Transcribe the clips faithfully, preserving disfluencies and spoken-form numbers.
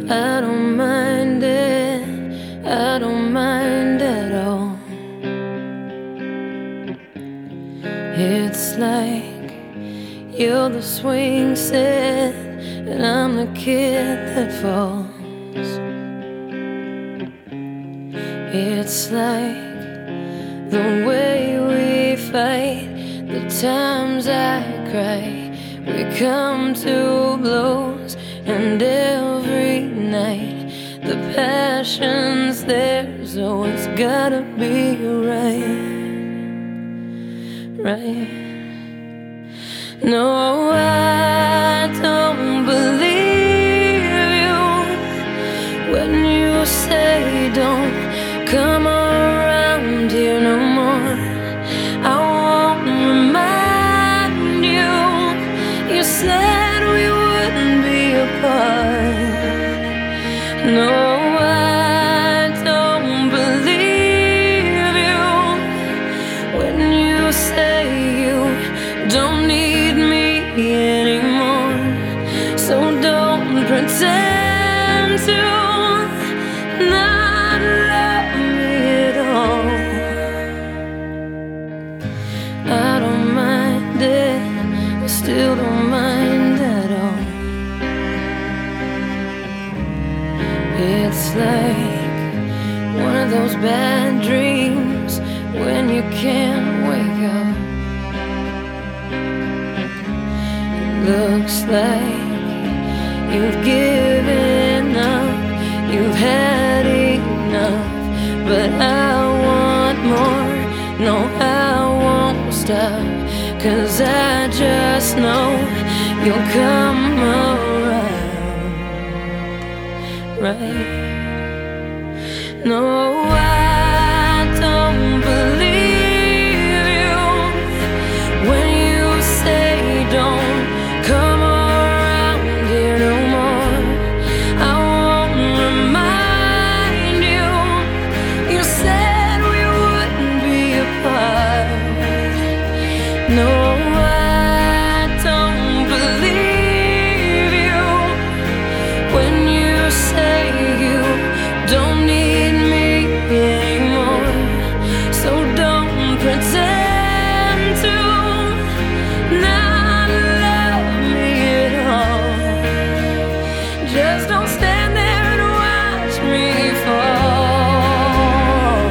I don't mind it, I don't mind at all. It's like you're the swing set and I'm the kid that falls. It's like the way we fight, the times I cry. We come to blows, and every night the passion's there, so it's gotta be right, right. No, I don't believe you when you say don't come around here no more. I won't remind you, you said we wouldn't be apart. No, I don't believe you when you say you don't need me anymore. So don't pretend to not love me at all. I don't mind it, I still don't mind at all. It's like one of those bad dreams when you can't wake up. It looks like you've given up, you've had enough, but I want more. No, I won't stop, 'cause I just know you'll come around, right? No, I don't believe you when you say don't come around here no more. I won't remind you, you said we wouldn't be apart. No, I don't believe you when you say you don't need me anymore. So don't pretend to not love me at all. Just don't stand there and watch me fall.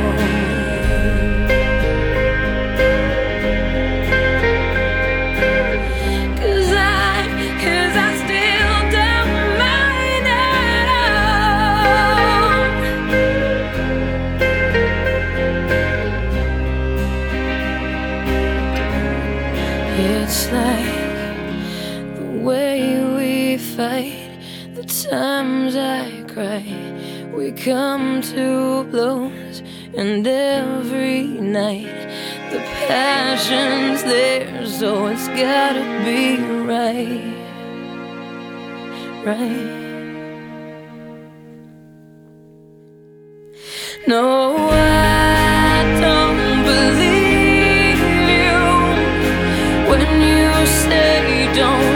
'Cause I, 'cause I still don't mind at all. It's like the way we fight, the times I cry. We come to blows, and every night the passion's there, so it's gotta be right, right. No, I don't believe you when you say don't